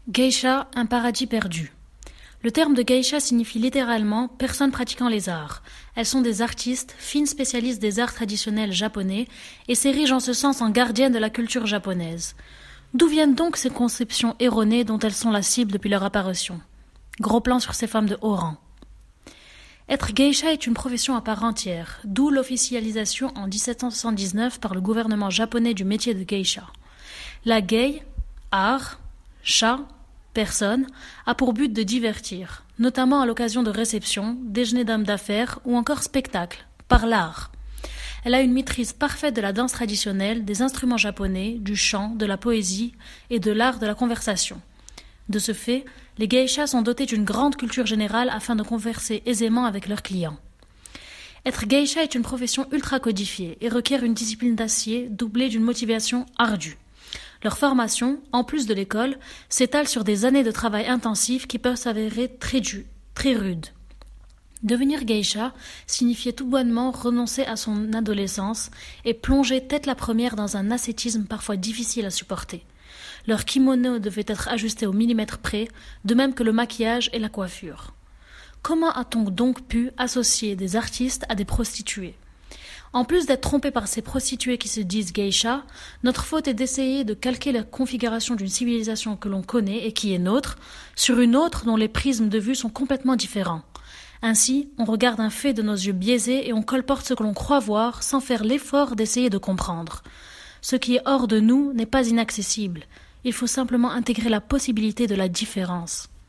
Geisha, un paradis perdu. Le terme de geisha signifie littéralement personnes pratiquant les arts. Elles sont des artistes, fines spécialistes des arts traditionnels japonais et s'érigent en ce sens en gardiennes de la culture japonaise. D'où viennent donc ces conceptions erronées dont elles sont la cible depuis leur apparition? Gros plan sur ces femmes de haut rang. Être geisha est une profession à part entière, d'où l'officialisation en 1779 par le gouvernement japonais du métier de geisha. La gei, art, sha, personne, a pour but de divertir, notamment à l'occasion de réceptions, déjeuners d'hommes d'affaires ou encore spectacles, par l'art. Elle a une maîtrise parfaite de la danse traditionnelle, des instruments japonais, du chant, de la poésie et de l'art de la conversation. De ce fait, les geishas sont dotés d'une grande culture générale afin de converser aisément avec leurs clients. Être geisha est une profession ultra codifiée et requiert une discipline d'acier doublée d'une motivation ardue. Leur formation, en plus de l'école, s'étale sur des années de travail intensif qui peuvent s'avérer très rudes. Devenir geisha signifiait tout bonnement renoncer à son adolescence et plonger tête la première dans un ascétisme parfois difficile à supporter. Leur kimono devait être ajusté au millimètre près, de même que le maquillage et la coiffure. Comment a-t-on donc pu associer des artistes à des prostituées ? En plus d'être trompé par ces prostituées qui se disent geisha, notre faute est d'essayer de calquer la configuration d'une civilisation que l'on connaît et qui est nôtre, sur une autre dont les prismes de vue sont complètement différents. Ainsi, on regarde un fait de nos yeux biaisés et on colporte ce que l'on croit voir sans faire l'effort d'essayer de comprendre. Ce qui est hors de nous n'est pas inaccessible. Il faut simplement intégrer la possibilité de la différence.